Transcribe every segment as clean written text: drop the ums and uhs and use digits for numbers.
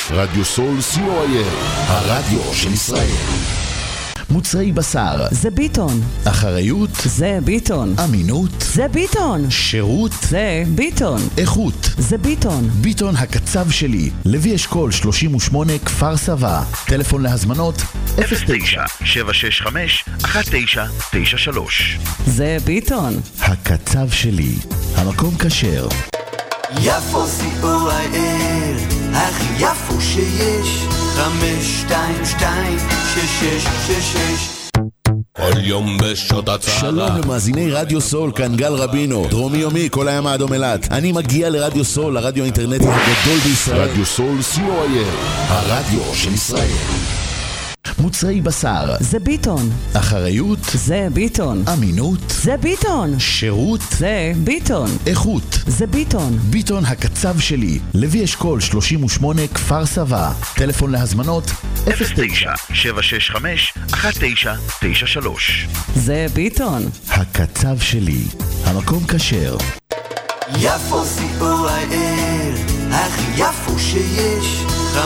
רדיו סול co.il, הרדיו של ישראל. מוצרי בשר זה ביטון, אחריות זה ביטון, אמינות זה ביטון, שירות זה ביטון, איכות זה ביטון. ביטון הקצב שלי, לוי אשכול 38 כפר סבא. טלפון להזמנות 09-765-1993. זה ביטון, הקצב שלי, המקום כשר. יפו co.il, הכי יפו שיש, 522-6666. כל יום בשעות הצהרה. שלום למאזיני רדיו סול, כאן גל רבינו, דרומי יומי, כל הים האדום אילת. אני מגיע לרדיו סול, הרדיו האינטרנטי הגדול בישראל. רדיו סול co.il, הרדיו של ישראל. מוצרי בשר זה ביטון, אחריות זה ביטון, אמינות זה ביטון, שירות זה ביטון, איכות זה ביטון. ביטון הקצב שלי, לוי אשכול 38 כפר סבא. טלפון להזמנות 09-765-1993. זה ביטון, הקצב שלי, המקום כשר. יפו co.il, הכי יפו שיש,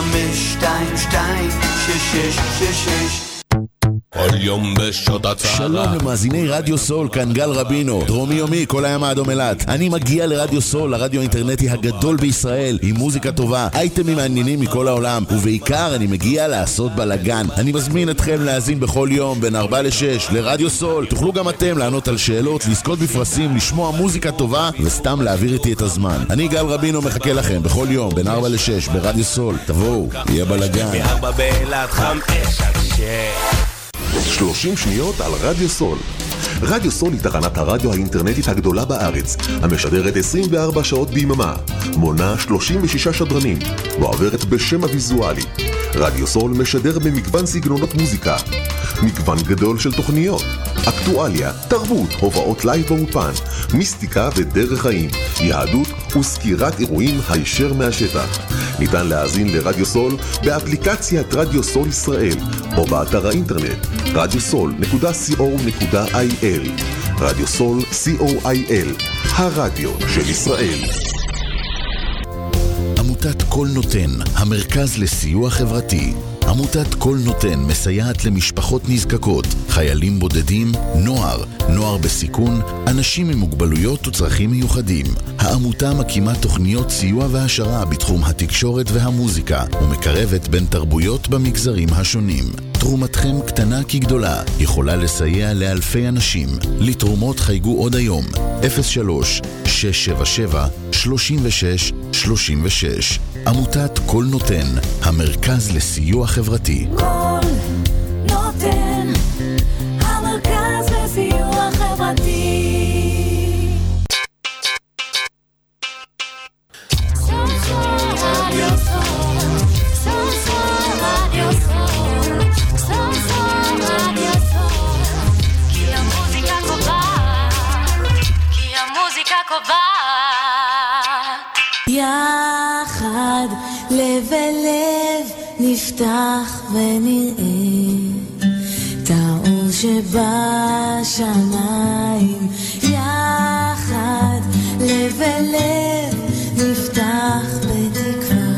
522-6666. כל יום בשעות הצהרה. שלום למאזיני רדיו סול, כאן גל רבינו, דרומי יומי, כל הים האדום אילת. אני מגיע לרדיו סול, הרדיו האינטרנטי הגדול בישראל, עם מוזיקה טובה, אייטמים מעניינים מכל העולם, ובעיקר אני מגיע לעשות בלגן. אני מזמין אתכם להאזין בכל יום בין 4 ל-6 לרדיו סול. תוכלו גם אתם לענות על שאלות, לזכות בפרסים, לשמוע מוזיקה טובה וסתם להעביר איתי את הזמן. אני גל רבינו מחכה לכם בכל יום בין 4 ל-6 ברדיו סול. תבואו, יהיה בלגן. 30 שניות על רדיו סול. רדיו סול היא תחנת הרדיו האינטרנטית הגדולה בארץ, המשדרת 24 שעות ביממה, מונה 36 שדרנים, ועוברת בשם הוויזואלי. רדיו סול משדר במגוון סגנונות מוזיקה, מגוון גדול של תוכניות, אקטואליה, תרבות, הובאות לייב באופן, מיסטיקה ודרך חיים, יהדות וסקירת אירועים הישר מהשטח. ניתן להאזין לרדיו סול באפליקציית רדיו סול ישראל או באתר האינטרנט radiosol.co.il. רדיו סול co.il, הרדיו של ישראל. עמותת כל נותן, המרכז לסיוע חברתי. עמותת כל נותן מסייעת למשפחות נזקקות, חיילים בודדים, נוער בסיכון, אנשים עם מוגבלויות וצרכים מיוחדים. העמותה מקימה תוכניות סיוע והשרה בתחום התקשורת והמוזיקה, ומקרבת בין תרבויות במגזרים השונים. תרומתכם קטנה כגדולה, יכולה לסייע לאלפי אנשים. לתרומות חייגו עוד היום, 03-677-3636. עמותת כל נותן, המרכז לסיוע חברתי. כל נותן, המרכז לסיוע חברתי. יחד לב אל לב נפתח ונראה את האור שבשמיים. יחד לב אל לב נפתח בתקווה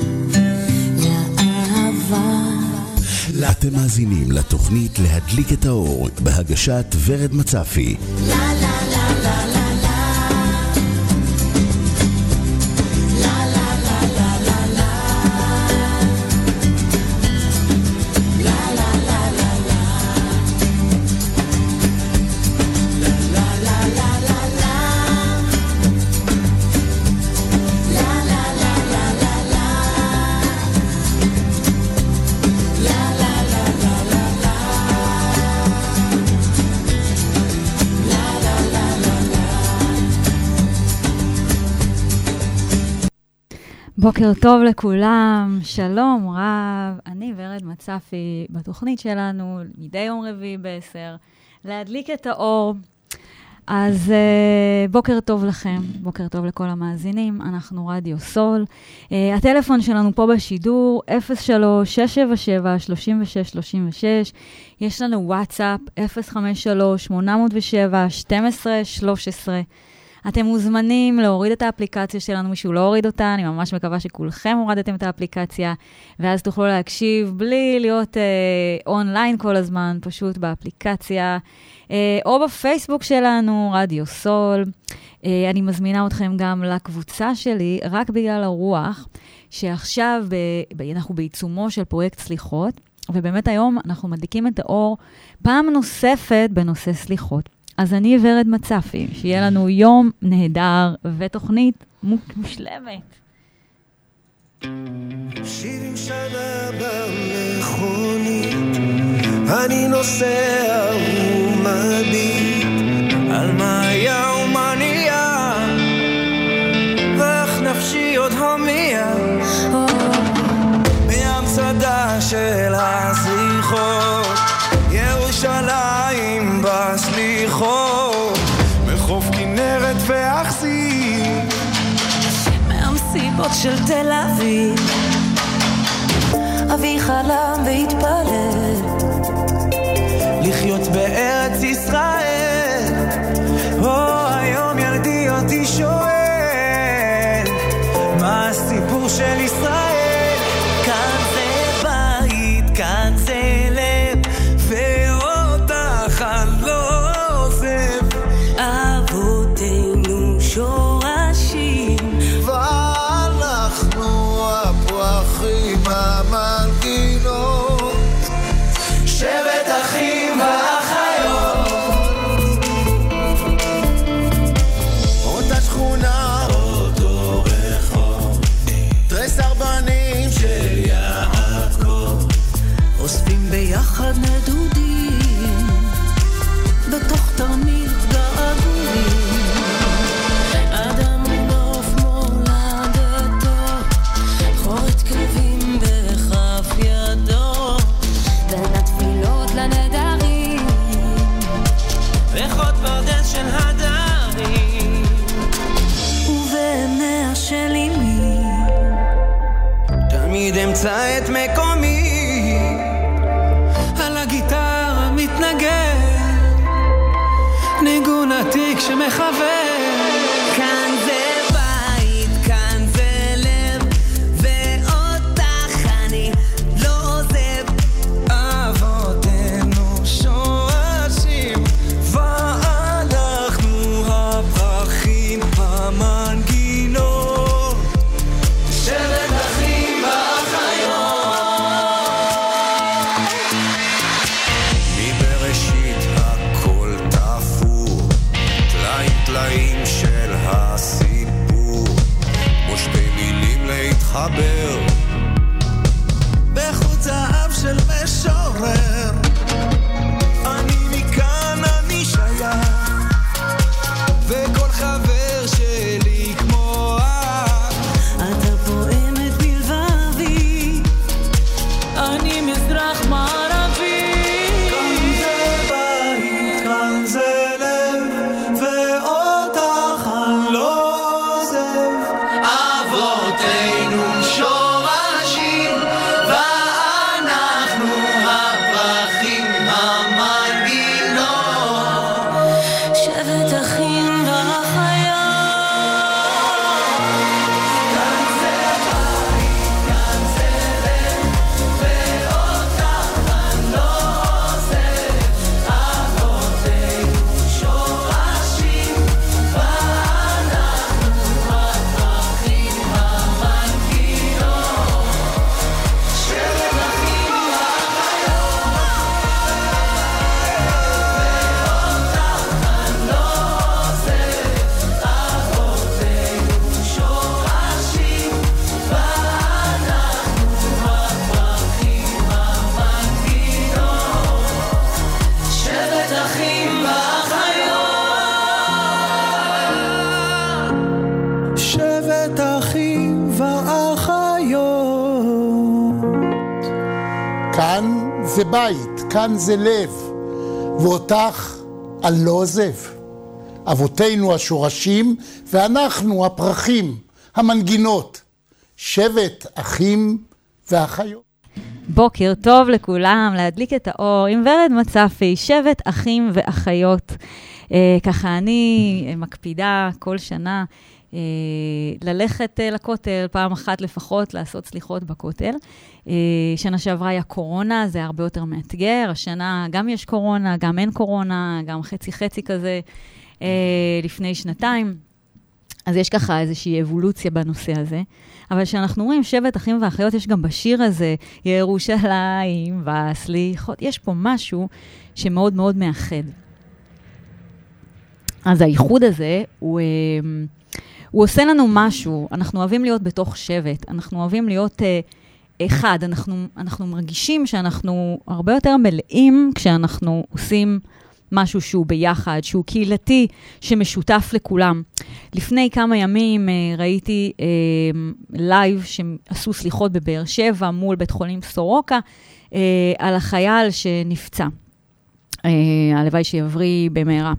לאהבה. אתם מאזינים לתוכנית להדליק את האור בהגשת ורד מצפי. לה לה לה לה לה בוקר טוב לכולם, שלום רב, אני ורד מצפי בתוכנית שלנו, מדי יום רביעי ב-10, להדליק את האור. אז בוקר טוב לכם, בוקר טוב לכל המאזינים, אנחנו רדיו סול. הטלפון שלנו פה בשידור, 03-677-3636, יש לנו וואטסאפ, 053-807-1213. אתם מוזמנים להוריד את האפליקציה שלנו, מישהו לא הוריד אותה, אני ממש מקווה שכולכם הורדתם את האפליקציה, ואז תוכלו להקשיב בלי להיות אונליין כל הזמן, פשוט באפליקציה, או בפייסבוק שלנו, רדיו סול. אני מזמינה אתכם גם לקבוצה שלי, רק בגלל הרוח, שעכשיו אנחנו בעיצומו של פרויקט סליחות, ובאמת היום אנחנו מדליקים את האור פעם נוספת בנושא סליחות. אז אני ורד מצפי, שיהיה לנו יום נהדר ותוכנית מושלמת. 70 שנה במכונית, אני נוסע ומביט על מה היה ומה נהיה, ואיך נפשי עוד הומייה מהמצדה של הסליחות, ירושלים בסליחות, מחוף כנרת ואכסי, מהמסיבות של תל אביב, אבי חלם והתפלל לחיות בארץ ישראל. היום ילדי אותי שואל מה הסיפור של ישראל. כאן זה בית, כאן זה לב, ואותך אני לא עוזב. אבותינו שורשים, ואנחנו הפרחים המנגינות, שבט אחים ואחיות, אותה שכונה, אותו רחוב, תרס ארבנים של יעקב, אוספים ביחד נדודים בתוך תרמיל געגועים. אדם נוף מולדתו, חורת כלבים בכף ידו, בין התפילות לנדרים, ריחות פרדס של הדרים, ובעיניה של אמי תמיד אמצא את מקומי, על הגיטרה מתנגן ניגון עתיק שמחבר. כאן זה בית, כאן זה לב, ואותך אני לא עוזב. אבותינו שורשים, ואנחנו הפרחים המנגינות, שבט אחים ואחיות. מבראשית הכל תפור, טלאים טלאים של הסיפור, כמו שתי מילים להתחבר בחוט זהב של משורר. אני מכאן, אני שייך, וכל חבר שלי כמו אתה פועמת בלבבי, אני מזרח מערבי. כאן זה בית, כאן זה לב, ואותך אני לא עוזב. אבותינו שורשים, ואנחנו הפרחים המנגינות, שבט אחים ואחיות. כאן זה בית, כאן זה לב, ואותך אני לא עוזב. אבותינו שורשים, ואנחנו הפרחים המנגינות, שבט אחים ואחיות. שבט אחים ואחיות. כאן זה בית, כאן זה לב, ואותך אני לא עוזב. אבותינו השורשים, ואנחנו הפרחים, המנגינות, שבט אחים ואחיות. בוקר טוב לכולם, להדליק את האור עם ורד מצפי, שבט אחים ואחיות. ככה אני מקפידה כל שנה ללכת לכותל, פעם אחת לפחות לעשות סליחות בכותל. שנה שעברה היה קורונה, זה הרבה יותר מאתגר. השנה גם יש קורונה, גם אין קורונה, גם חצי-חצי כזה לפני שנתיים. אז יש ככה איזושהי אבולוציה בנושא הזה. אבל כשאנחנו אומרים שבט אחים ואחיות, יש גם בשיר הזה, ירושלים והסליחות, יש פה משהו שמאוד מאוד מאחד. אז הייחוד הזה, הוא עושה לנו משהו. אנחנו אוהבים להיות בתוך שבט, אנחנו אוהבים להיות אחד, אנחנו מרגישים שאנחנו הרבה יותר מלאים כשאנחנו עושים משהו שהוא ביחד, שהוא קהילתי, שמשותף לכולם. לפני כמה ימים ראיתי לייב שעשו סליחות בבאר שבע מול בית חולים סורוקה, על החייל שנפצע. הלוואי שיבריא במהרה.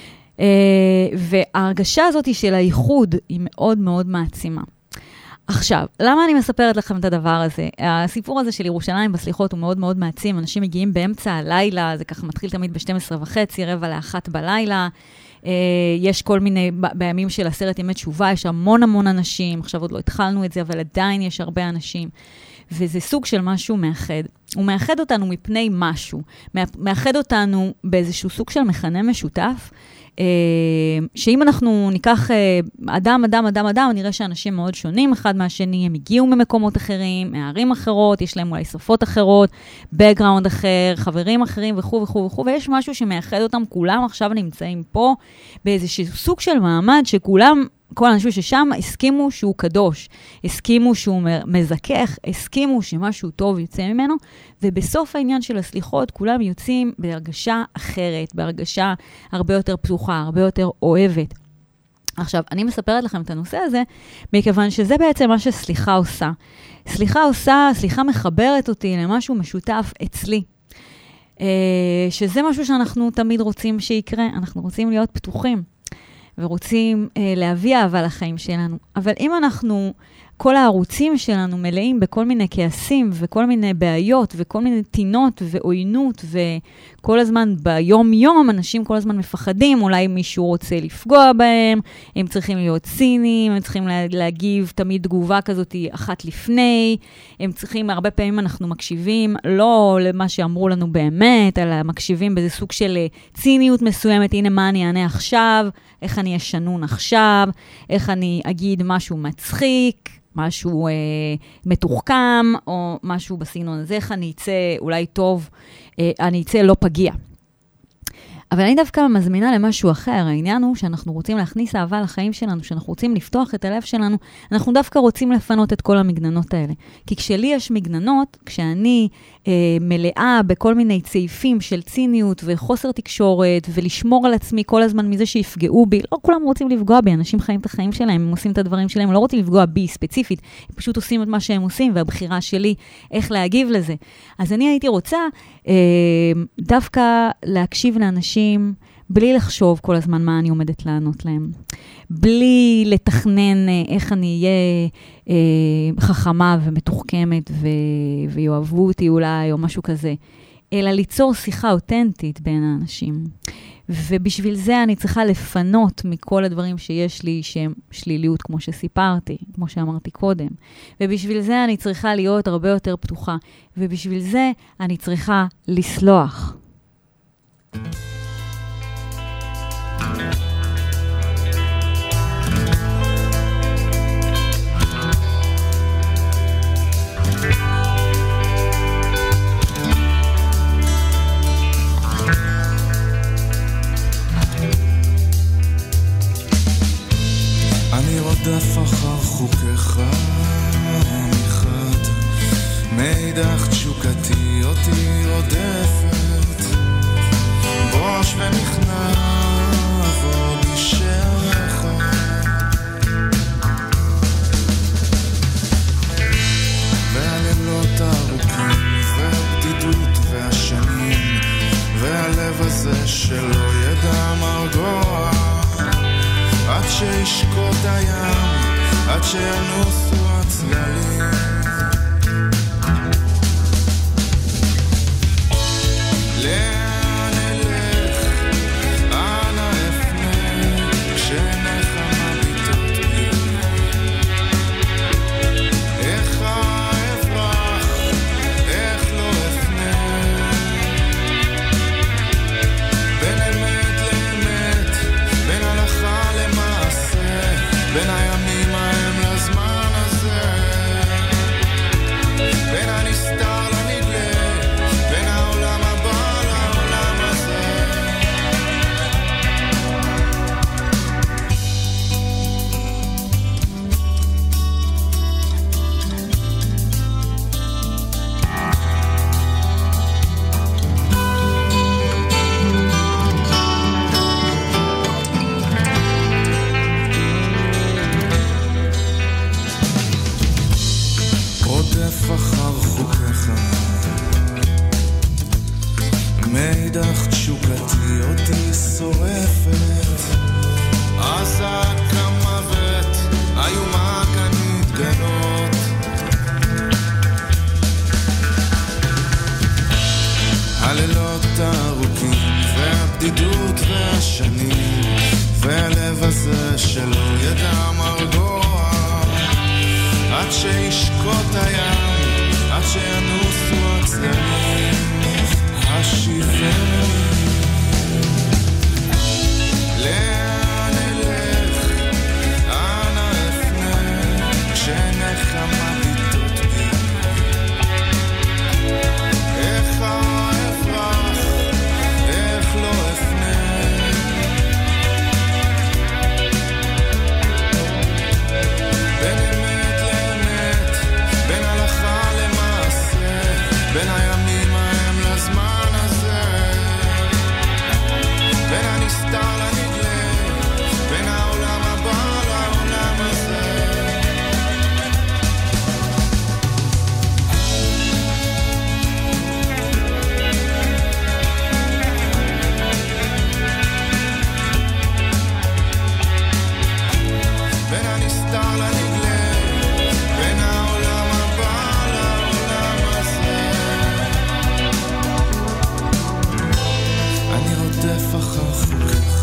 וההרגשה הזאת של הייחוד היא מאוד מאוד מעצימה. עכשיו, למה אני מספרת לכם את הדבר הזה? הסיפור הזה של ירושלים בסליחות הוא מאוד מאוד מעצים. אנשים מגיעים באמצע הלילה, זה ככה מתחיל תמיד ב-12:30, 1:45 בלילה. יש כל מיני, בימים של 10 ימי תשובה, יש המון אנשים. עכשיו עוד לא התחלנו את זה, אבל עדיין יש הרבה אנשים. וזה סוג של משהו מאחד. הוא מאחד אותנו מפני משהו. מאחד אותנו באיזשהו סוג של מכנה משותף, שאם אנחנו ניקח אדם, נראה שאנשים מאוד שונים אחד מהשני, הם הגיעו ממקומות אחרים, מערים אחרות, יש להם אולי שפות אחרות, בקגראונד אחר, חברים אחרים וכו', ויש משהו שמאחד אותם, כולם עכשיו נמצאים פה, באיזשהו סוג של מעמד שכולם, כל האנשים ששם הסכימו שהוא קדוש, הסכימו שהוא מזכך, הסכימו שמשהו טוב יוצא ממנו, ובסוף העניין של הסליחות, כולם יוצאים בהרגשה אחרת, בהרגשה הרבה יותר פתוחה, הרבה יותר אוהבת. עכשיו, אני מספרת לכם את הנושא הזה, מכיוון שזה בעצם מה שסליחה עושה. סליחה מחברת אותי למשהו משותף אצלי. שזה משהו שאנחנו תמיד רוצים שיקרה, אנחנו רוצים להיות פתוחים. ורוצים להביא אהבה לחיים שלנו. אבל אם כל הערוצים שלנו מלאים בכל מיני כעסים וכל מיני בעיות וכל מיני תינות ועוינות וכל הזמן ביום אנשים כל הזמן מפחדים, אולי מישהו רוצה לפגוע בהם, הם צריכים להיות ציניים, הם צריכים להגיב תמיד תגובה כזאת אחת לפני, הם צריכים, הרבה פעמים אנחנו מקשיבים לא למה שאמרו לנו באמת, אלא מקשיבים באיזה סוג של ציניות מסוימת, הנה מה אני אענה עכשיו, איך אני אשנון עכשיו, איך אני אגיד משהו מצחיק, משהו מתוחכם, או משהו בסגנון הזה, איך אני אצא אולי טוב, אני אצא לא פגיע. אבל אני דווקא מזמינה למשהו אחר. העניין הוא שאנחנו רוצים להכניס אהבה לחיים שלנו, שאנחנו רוצים לפתוח את הלב שלנו, אנחנו דווקא רוצים לפנות את כל המגננות האלה. כי כשלי יש מגננות, כשאני מלאה בכל מיני צעיפים של ציניות וחוסר תקשורת, ולשמור על עצמי כל הזמן מזה שיפגעו בי, לא כולם רוצים לפגוע בי, אנשים חיים את החיים שלהם, הם עושים את הדברים שלהם, לא רוצים לפגוע בי ספציפית, הם פשוט עושים את מה שהם עושים, והבחירה שלי איך להגיב לזה. אז אני הייתי רוצה דווקא להקשיב לאנשים, בלי לחשוב כל הזמן מה אני עומדת לענות להם. בלי לתכנן איך אני אהיה חכמה ומתוחכמת ויאהבו אותי אולי או משהו כזה. אלא ליצור שיחה אותנטית בין האנשים. ובשביל זה אני צריכה לפנות מכל הדברים שיש לי שהם שליליות כמו שסיפרתי, כמו שאמרתי קודם. ובשביל זה אני צריכה להיות הרבה יותר פתוחה. ובשביל זה אני צריכה לסלוח. אני רודף אחר חוקיך מחד, מאידך תשוקתי אותי רודפת, בוש ונכנע עבוד ישרך, והלילות הארוכים והבדידות והשנים, והלב הזה שלא ידע מרגוע, עד שישקוט הים, עד שינוסו הצללים. רודף אחר חוקיך, מאידך תשוקתי אותי שורפת, עזק המוות, איומה כאן מתגלות. הלילות הארוכים והבדידות והשנים, והלב הזה שלא ידע מרגוע, עד שישקוט הים, עד שינוסו הצללים השיברים. לאן אלך, אנה אפנה, כשנחמה ביטות בי, איך אפרח, איך לא אפנה. בין אמת לאמת, בין הלכה למעשה, בין הימים ההם לזמן הזה, בין הנסתר לנגלה, בין העולם הבא לעולם הזה. בין הנסתר לנגלה, בין העולם הבא לעולם הזה. אני רודף אחר חוקיך,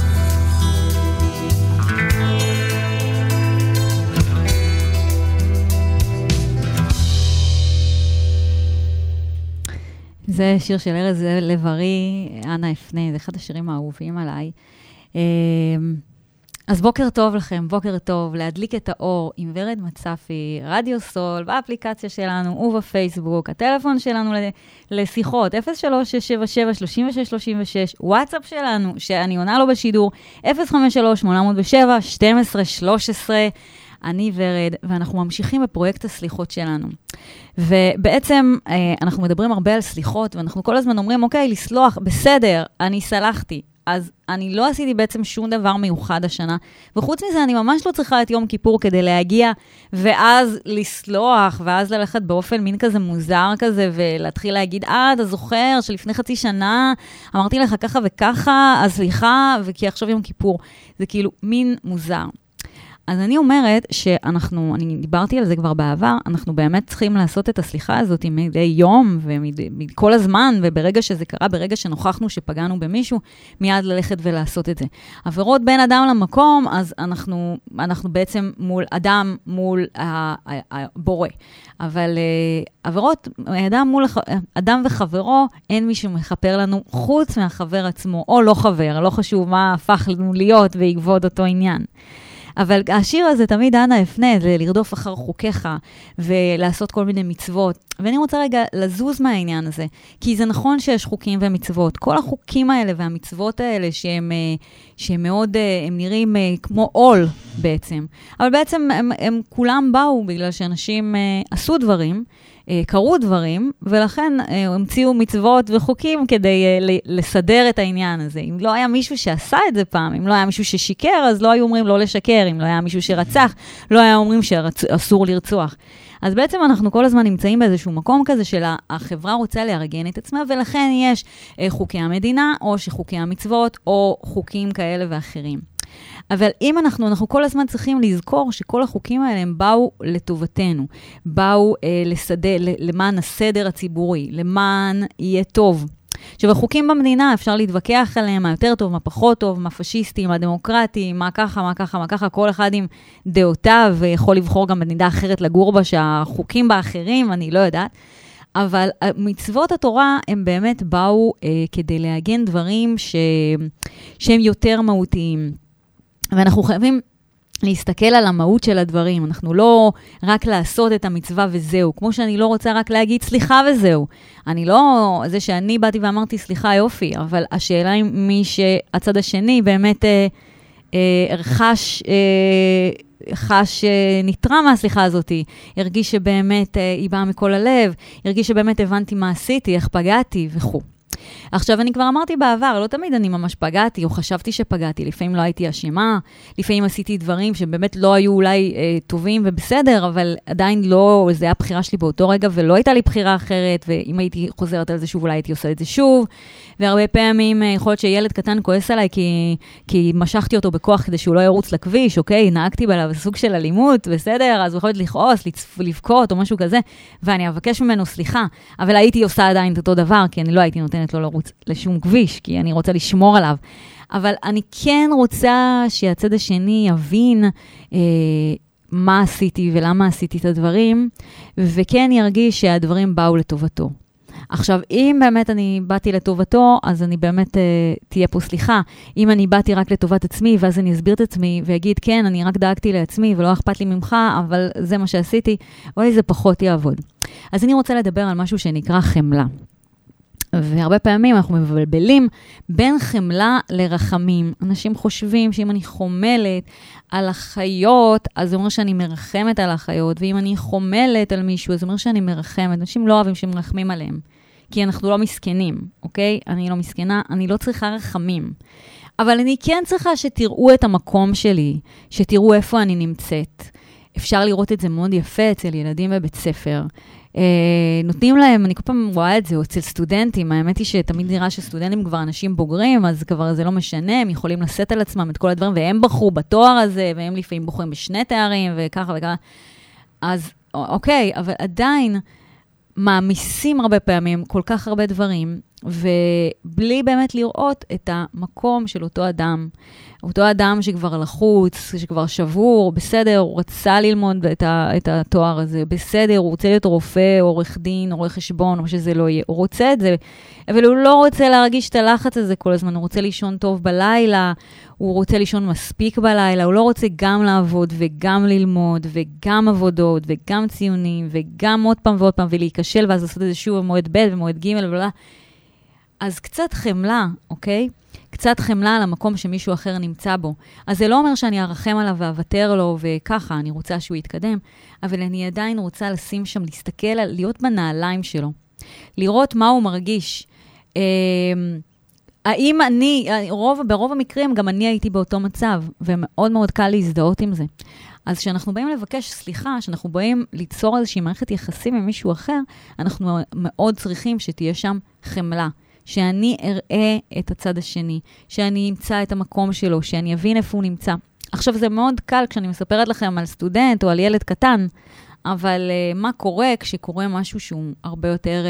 זה שיר של ארז לב-ארי, אנה אפנה, זה אחד השירים האהובים עליי. אז בוקר טוב לכם, בוקר טוב, להדליק את האור עם ורד מצפי, רדיו סול, באפליקציה שלנו ובפייסבוק, הטלפון שלנו לשיחות, 03-677-3636, וואטסאפ שלנו, שאני עונה לו בשידור, 053-807-1213, אני ורד, ואנחנו ממשיכים בפרויקט הסליחות שלנו. ובעצם אנחנו מדברים הרבה על סליחות, ואנחנו כל הזמן אומרים, אוקיי, לסלוח, בסדר, אני סלחתי. אז אני לא עשיתי בעצם שום דבר מיוחד השנה, וחוץ מזה אני ממש לא צריכה את יום כיפור כדי להגיע, ואז לסלוח, ואז ללכת באופן מין כזה מוזר כזה, ולהתחיל להגיד, אתה זוכר שלפני חצי שנה אמרתי לך ככה וככה, אז סליחה, וכי עכשיו יום כיפור. זה כאילו מין מוזר. אז אני אומרת אני דיברתי על זה כבר בעבר, אנחנו באמת צריכים לעשות את הסליחה הזאת מדי יום ומכל הזמן, וברגע שזה קרה, ברגע שנוכחנו שפגענו במישהו, מיד ללכת ולעשות את זה. עבירות בין אדם למקום, אז אנחנו בעצם מול אדם, מול הבורא. אבל עבירות אדם וחברו, אין מישהו מחפר לנו חוץ מהחבר עצמו, או לא חבר, לא חשוב מה הפך לנו להיות ויגבוד אותו עניין. אבל השיר הזה תמיד אנה אפנה, זה לרדוף אחר חוקיך ולעשות כל מיני מצוות. ואני רוצה רגע לזוז מהעניין הזה, כי זה נכון שיש חוקים ומצוות. כל החוקים האלה והמצוות האלה שהם מאוד, הם נראים כמו עול בעצם. אבל בעצם הם כולם באו בגלל שאנשים עשו דברים, קרו דברים, ולכן המציאו מצוות וחוקים כדי לסדר את העניין הזה. אם לא היה מישהו שעשה את זה פעם, אם לא היה מישהו ששיקר, אז לא היו אומרים לא לשקר, אם לא היה מישהו שרצח, לא היה אומרים שאסור לרצוח. אז בעצם אנחנו כל הזמן נמצאים באיזשהו מקום כזה של החברה רוצה לארגן את עצמה, ולכן יש חוקי המדינה, או שחוקי המצוות, או חוקים כאלה ואחרים. אבל אם אנחנו כל הזמן צריכים לזכור שכל החוקים האלה הם באו לטובתנו, באו למען הסדר הציבורי, למען יהיה טוב. עכשיו, החוקים במדינה אפשר להתווכח עליהם, מה יותר טוב, מה פחות טוב, מה פשיסטי, מה דמוקרטי, מה ככה, כל אחד עם דעותיו, ויכול לבחור גם מדינה אחרת לגור בה, שהחוקים באחרים, אני לא יודעת. אבל מצוות התורה הם באמת באו כדי להגן דברים שהם יותר מהותיים. ואנחנו חייבים להסתכל על המהות של הדברים. אנחנו לא רק לעשות את המצווה וזהו. כמו שאני לא רוצה רק להגיד סליחה וזהו. אני לא, זה שאני באתי ואמרתי סליחה יופי, אבל השאלה היא מי שהצד השני באמת חש נטרע מהסליחה הזאת, הרגיש שבאמת היא באה מכל הלב, הרגיש שבאמת הבנתי מה עשיתי, איך פגעתי וכו'. עכשיו, אני כבר אמרתי בעבר, לא תמיד אני ממש פגעתי, או חשבתי שפגעתי, לפעמים לא הייתי אשמה, לפעמים עשיתי דברים שבאמת לא היו אולי טובים ובסדר, אבל עדיין לא, זה היה הבחירה שלי באותו רגע, ולא הייתה לי בחירה אחרת, ואם הייתי חוזרת על זה שוב, אולי הייתי עושה את זה שוב, והרבה פעמים יכול להיות שילד קטן כועס עליי, כי משכתי אותו בכוח כדי שהוא לא ירוץ לכביש, אוקיי, נהגתי בלב סוג של אלימות, בסדר, אז הוא יכול לכעוס, לבכות או משהו כזה, ואני אבקש ממנו סליחה, אבל הייתי עושה עדיין את אותו דבר, כי אני לא הייתי נותנת לו לרוץ לשום כביש, כי אני רוצה לשמור עליו. אבל אני כן רוצה שהצד השני יבין מה עשיתי ולמה עשיתי את הדברים, וכן ירגיש שהדברים באו לטובתו. עכשיו, אם באמת אני באתי לטובתו, אז אני באמת תהיה פה סליחה. אם אני באתי רק לטובת עצמי, ואז אני אסביר את עצמי, ואגיד, כן, אני רק דאגתי לעצמי, ולא אכפת לי ממך, אבל זה מה שעשיתי, אולי זה פחות יעבוד. אז אני רוצה לדבר על משהו שנקרא חמלה. והרבה פעמים אנחנו מבלבלים בין חמלה לרחמים. אנשים חושבים שאם אני חומלת על החיות, אז זה אומר שאני מרחמת על החיות, ואם אני חומלת על מישהו, אז זה אומר שאני מרחמת. אנשים לא אוהבים שמרחמים עליהם, כי אנחנו לא מסכנים, אוקיי? אני לא מסכנה, אני לא צריכה רחמים. אבל אני כן צריכה שתראו את המקום שלי, שתראו איפה אני נמצאת. אפשר לראות את זה מאוד יפה אצל ילדים בבית ספר. נותנים להם, אני כל פעם רואה את זה, אצל סטודנטים, האמת היא שתמיד נראה שסטודנטים כבר אנשים בוגרים, אז כבר זה לא משנה, הם יכולים לשאת על עצמם את כל הדברים, והם בחרו בתואר הזה, והם לפעמים בוחרים בשני תארים, וככה וככה. אז אוקיי, אבל עדיין מעמיסים הרבה פעמים כל כך הרבה דברים, ובלי באמת לראות את המקום של אותו אדם. אותו אדם שכבר לחוץ, שכבר שבור, בסדר, הוא רצה ללמוד את התואר הזה, בסדר, הוא רוצה להיות רופא, עורך דין, עורך חשבון, או שזה לא יהיה, הוא רוצה את זה, אבל הוא לא רוצה להרגיש את הלחץ הזה כל הזמן, הוא רוצה לישון טוב בלילה, הוא רוצה לישון מספיק בלילה, הוא לא רוצה גם לעבוד וגם ללמוד, וגם עבודות, וגם ציונים, וגם עוד פעם ועוד פעם, ולהיכשל, ואז לעשות את זה שוב במועד ב' ומועד ג' ובלה. אז קצת חמלה, אוקיי? קצת חמלה על המקום שמישהו אחר נמצא בו. אז זה לא אומר שאני ארחם עליו ואוותר לו וככה, אני רוצה שהוא יתקדם, אבל אני עדיין רוצה לשים שם, להסתכל, להיות בנעליים שלו. לראות מה הוא מרגיש. האם אני, ברוב המקרים גם אני הייתי באותו מצב, ומאוד מאוד קל להזדהות עם זה. אז כשאנחנו באים לבקש סליחה, כשאנחנו באים ליצור איזושהי מערכת יחסים עם מישהו אחר, אנחנו מאוד צריכים שתהיה שם חמלה. שאני אראה את הצד השני, שאני אמצא את המקום שלו, שאני אבין איפה הוא נמצא. עכשיו זה מאוד קל כשאני מספרת לכם על סטודנט או על ילד קטן, אבל מה קורה כשקורה משהו שהוא הרבה יותר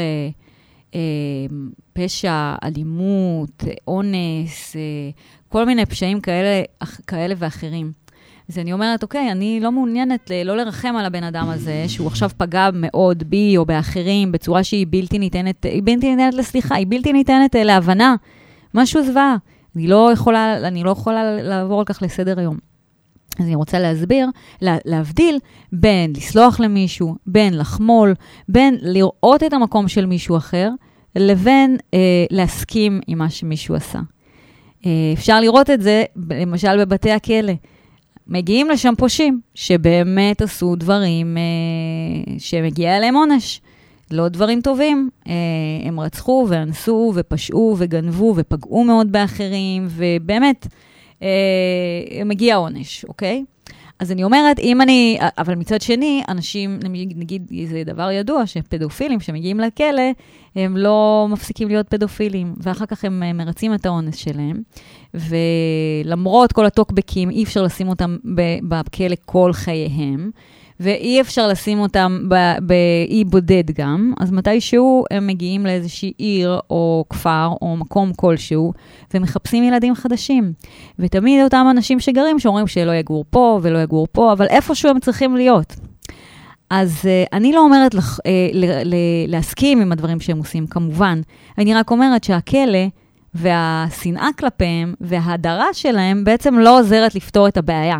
פשע, אלימות, אונס, כל מיני פשעים כאלה ואחרים. אז אני אומרת, אוקיי, אני לא מעוניינת לא לרחם על הבן אדם הזה, שהוא עכשיו פגע מאוד בי או באחרים, בצורה שהיא בלתי ניתנת, לסליחה, היא בלתי ניתנת להבנה. משהו זוועה. אני לא יכולה לעבור על כך לסדר היום. אז אני רוצה להסביר, להבדיל בין לסלוח למישהו, בין לחמול, בין לראות את המקום של מישהו אחר, לבין להסכים עם מה שמישהו עשה. אפשר לראות את זה, למשל בבתי הכלא. מגיעים לשם פושעים, שבאמת עשו דברים שמגיע אליהם עונש. לא דברים טובים. הם רצחו ואנסו ופשעו וגנבו ופגעו מאוד באחרים, ובאמת מגיע עונש, אוקיי? אז אני אומרת, אבל מצד שני, אנשים, נגיד, זה דבר ידוע, שפדופילים שמגיעים לכלא, הם לא מפסיקים להיות פדופילים, ואחר כך הם מרצים את האונס שלהם, ולמרות כל הטוקבקים, אי אפשר לשים אותם בכלא כל חייהם, ואי אפשר לשים אותם באי בודד גם, אז מתישהו הם מגיעים לאיזושהי עיר או כפר או מקום כלשהו, ומחפשים ילדים חדשים. ותמיד אותם אנשים שגרים שאומרים שלא יגור פה ולא יגור פה, אבל איפשהו הם צריכים להיות. אז אני לא אומרת להסכים עם הדברים שהם עושים, כמובן. אני רק אומרת שהכלא והשנאה כלפיהם וההדרה שלהם בעצם לא עוזרת לפתור את הבעיה.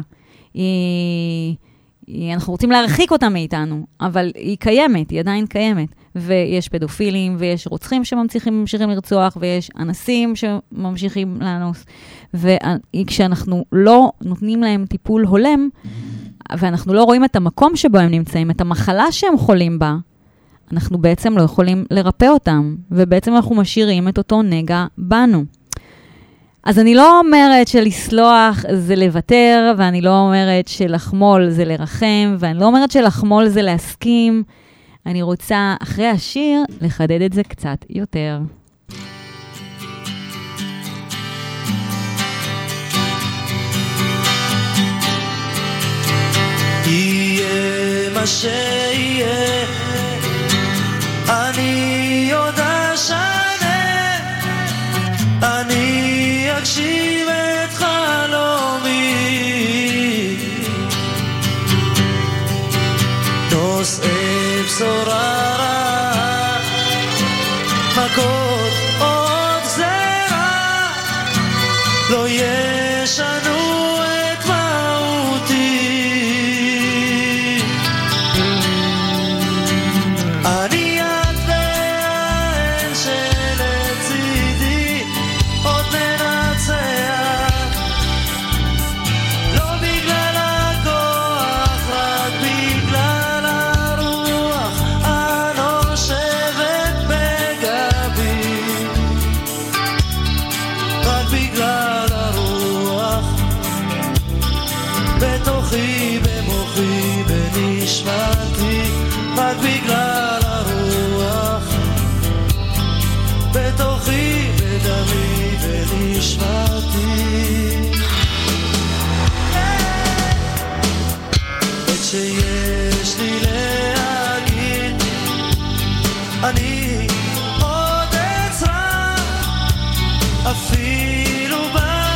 אנחנו רוצים להרחיק אותה מאיתנו, אבל היא קיימת, היא עדיין קיימת. ויש פדופילים, ויש רוצחים שממשיכים לרצוח, ויש אנסים שממשיכים לאנוס. וכשאנחנו לא נותנים להם טיפול הולם, ואנחנו לא רואים את המקום שבו הם נמצאים, את המחלה שהם חולים בה, אנחנו בעצם לא יכולים לרפא אותם, ובעצם אנחנו משאירים את אותו נגע בנו. אז אני לא אומרת שלסלוח זה לוותר, ואני לא אומרת שלחמול זה לרחם, ואני לא אומרת שלחמול זה להסכים. אני רוצה, אחרי השיר, לחדד את זה קצת יותר. יהיה מה שיהיה, אני עוד אשנה, אני אגשים את חלומי, נושאי בשורה רעה, מכות עוד גזרה, לא ישנו את מהותי. אני את והאל שלצידי עוד ננצח, לא בגלל הכוח, רק בגלל הרוח הנושבת בגבי, רק בגלל הרוח בתוכי, במוחי, בנשמתי, רק בגלל הרוח בתוכי, בדמי, בנשמתי. את שיש לי להגיד אני עוד אצרח, אפילו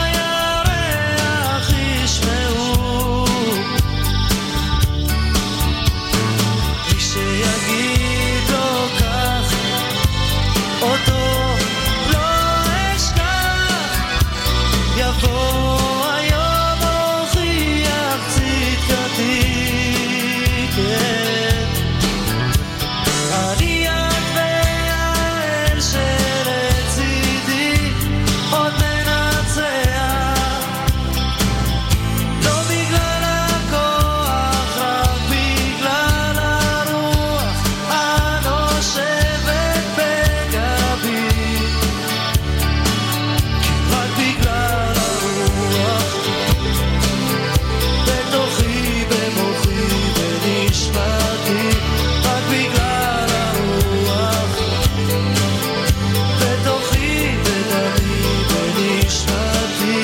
בירח ישמעו, מי שיגיד לו כך אותו לא אשכח, יבוא היום הוכיח צדקתי, כן. אני את והאל שלצידי עוד ננצח, לא בגלל הכוח, רק בגלל הרוח הנושבת בגבי, רק בגלל הרוח בתוכי, במוחי, בנשמתי, רק בגלל הרוח בתוכי, בדמי, בנשמתי.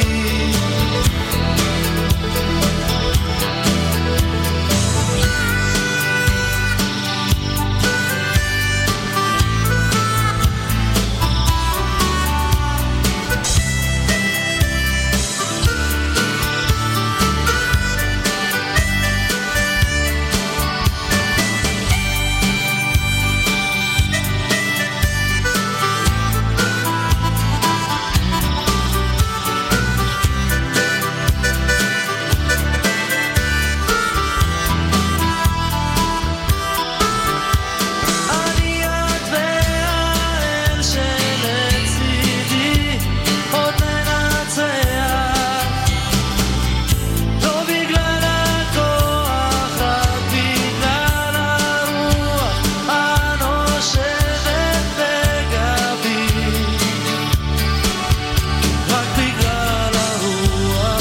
אני את והאל שלצידי עוד ננצח, לא בגלל הכוח, רק בגלל הרוח הנושבת בגבי, רק בגלל הרוח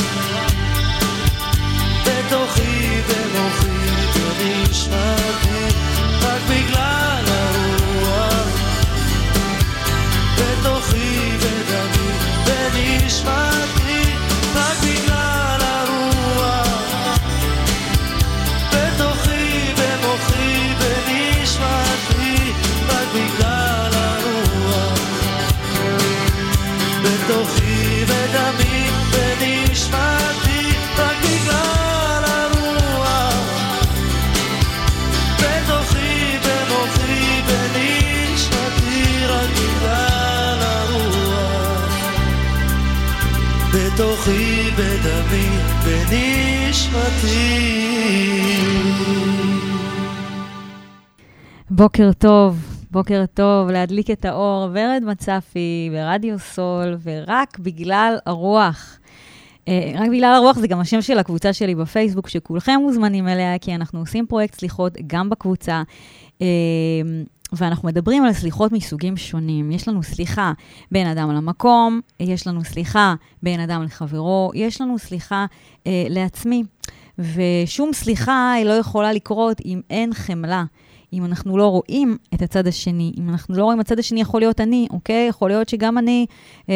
בתוכי, במוחי, בנשמתי, רק בגלל הרוח בתוכי, בדמי, בנשמתי, רק בגלל הרוח בתוכי, במוחי, בנשמתי, רק בגלל הרוח בתוכי, בדמי, בנשמתי, רק בגלל הרוח בתוכי, במוחי, בנשמתי, רק בגלל הרוח בתוכי, בדמי, בנשמתי. בוקר טוב, בוקר טוב, להדליק את האור, ורד מצפי ברדיו סול, ורק בגלל הרוח. רק בגלל הרוח זה גם השם של הקבוצה שלי בפייסבוק, שכולכם מוזמנים אליה, כי אנחנו עושים פרויקט סליחות גם בקבוצה, ואנחנו מדברים על סליחות מסוגים שונים. יש לנו סליחה בין אדם למקום, יש לנו סליחה בין אדם לחברו, יש לנו סליחה לעצמי. ושום סליחה היא לא יכולה לקרות אם אין חמלה. אם אנחנו לא רואים את הצד השני, אם אנחנו לא רואים הצד השני, יכול להיות אני, אוקיי? יכול להיות שגם אני